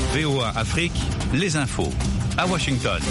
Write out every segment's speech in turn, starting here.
VOA Afrique, les infos. À Washington.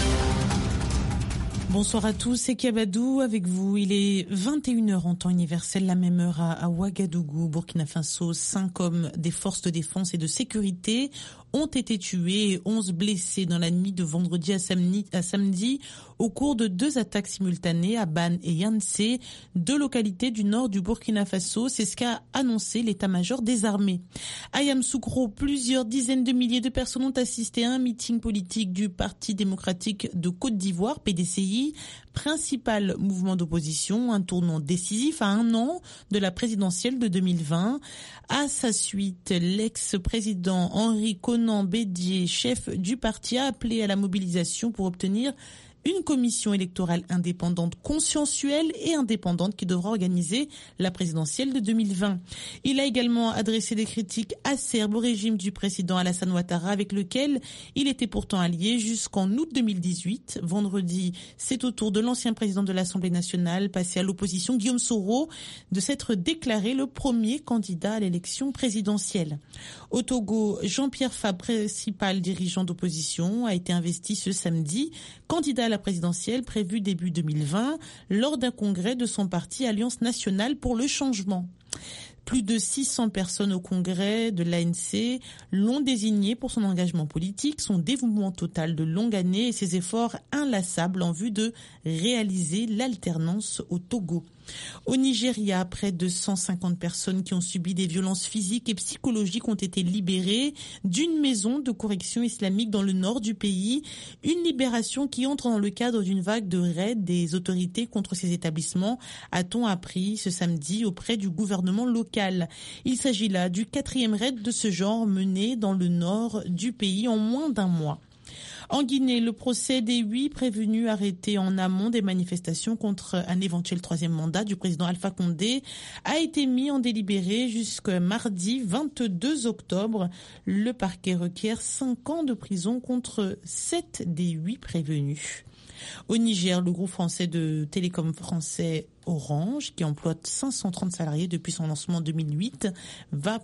Bonsoir à tous, c'est Kiabadou avec vous. Il est 21h en temps universel, la même heure à Ouagadougou, Burkina Faso. 5 hommes des forces de défense et de sécurité ont été tués et 11 blessés dans la nuit de vendredi à samedi au cours de 2 attaques simultanées à Ban et Yansé, 2 localités du nord du Burkina Faso. C'est ce qu'a annoncé l'état-major des armées. À Yamoussoukro, plusieurs dizaines de milliers de personnes ont assisté à un meeting politique du Parti démocratique de Côte d'Ivoire, PDCI, principal mouvement d'opposition, un tournant décisif à 1 an de la présidentielle de 2020. À sa suite, l'ex-président Henri Konan Bédié, chef du parti, a appelé à la mobilisation pour obtenir une commission électorale indépendante, consensuelle et indépendante qui devra organiser la présidentielle de 2020. Il a également adressé des critiques acerbes au régime du président Alassane Ouattara avec lequel il était pourtant allié jusqu'en août 2018. Vendredi, c'est au tour de l'ancien président de l'Assemblée nationale, passé à l'opposition, Guillaume Soro, de s'être déclaré le premier candidat à l'élection présidentielle. Au Togo, Jean-Pierre Fabre, principal dirigeant d'opposition, a été investi ce samedi candidat à la présidentielle prévue début 2020 lors d'un congrès de son parti Alliance nationale pour le changement. Plus de 600 personnes au congrès de l'ANC l'ont désigné pour son engagement politique, son dévouement total de longue année et ses efforts inlassables en vue de réaliser l'alternance au Togo. Au Nigeria, près de 150 personnes qui ont subi des violences physiques et psychologiques ont été libérées d'une maison de correction islamique dans le nord du pays. Une libération qui entre dans le cadre d'une vague de raids des autorités contre ces établissements, a-t-on appris ce samedi auprès du gouvernement local. Il s'agit là du 4e raid de ce genre mené dans le nord du pays en moins d'1 mois. En Guinée, le procès des 8 prévenus arrêtés en amont des manifestations contre un éventuel 3e mandat du président Alpha Condé a été mis en délibéré jusqu'à mardi 22 octobre. Le parquet requiert 5 ans de prison contre 7 des 8 prévenus. Au Niger, le groupe français de télécom français Orange, qui emploie 530 salariés depuis son lancement en 2008, va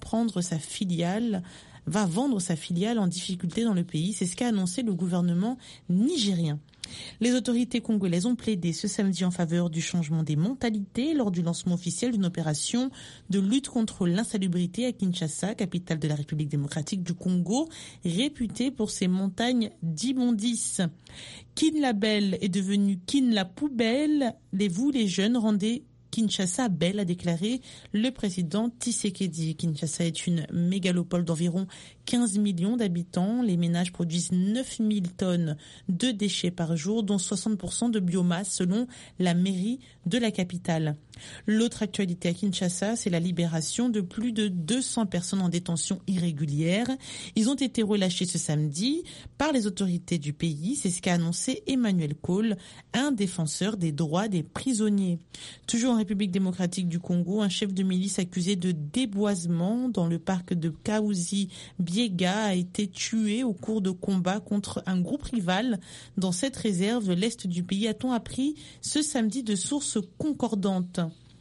vendre sa filiale en difficulté dans le pays. C'est ce qu'a annoncé le gouvernement nigérien. Les autorités congolaises ont plaidé ce samedi en faveur du changement des mentalités lors du lancement officiel d'une opération de lutte contre l'insalubrité à Kinshasa, capitale de la République démocratique du Congo, réputée pour ses montagnes d'immondices. Kin la Belle est devenu Kin la Poubelle. Vous, les jeunes, rendez Kinshasa belle, a déclaré le président Tshisekedi. Kinshasa est une mégalopole d'environ 15 millions d'habitants. Les ménages produisent 9000 tonnes de déchets par jour, dont 60% de biomasse selon la mairie de la capitale. L'autre actualité à Kinshasa, c'est la libération de plus de 200 personnes en détention irrégulière. Ils ont été relâchés ce samedi par les autorités du pays. C'est ce qu'a annoncé Emmanuel Cole, un défenseur des droits des prisonniers. Toujours en République démocratique du Congo, un chef de milice accusé de déboisement dans le parc de Kaouzi-Biega a été tué au cours de combats contre un groupe rival dans cette réserve de l'est du pays, a-t-on appris ce samedi de sources concordantes.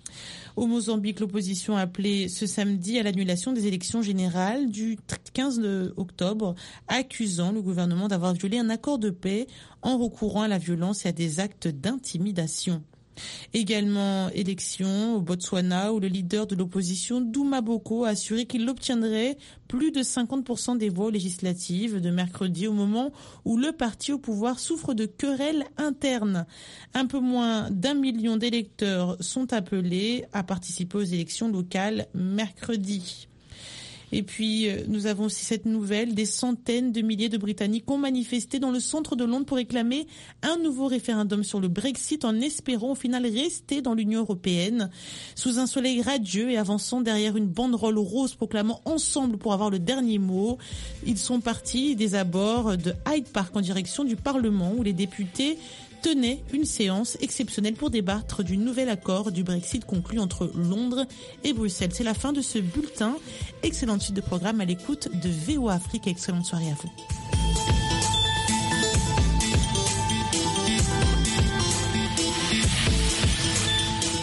Au Mozambique, l'opposition a appelé ce samedi à l'annulation des élections générales du 15 octobre, accusant le gouvernement d'avoir violé un accord de paix en recourant à la violence et à des actes d'intimidation. Également élection au Botswana où le leader de l'opposition Douma Boko a assuré qu'il obtiendrait plus de 50% des voix législatives de mercredi au moment où le parti au pouvoir souffre de querelles internes. Un peu moins d'1 million d'électeurs sont appelés à participer aux élections locales mercredi. Et puis, nous avons aussi cette nouvelle, des centaines de milliers de Britanniques ont manifesté dans le centre de Londres pour réclamer un nouveau référendum sur le Brexit en espérant au final rester dans l'Union européenne. Sous un soleil radieux et avançant derrière une banderole rose proclamant ensemble pour avoir le dernier mot, ils sont partis des abords de Hyde Park en direction du Parlement où les députés tenait une séance exceptionnelle pour débattre du nouvel accord du Brexit conclu entre Londres et Bruxelles. C'est la fin de ce bulletin. Excellente suite de programme à l'écoute de VOA Afrique et excellente soirée à vous.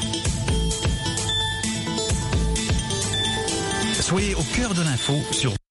Soyez au cœur de l'info sur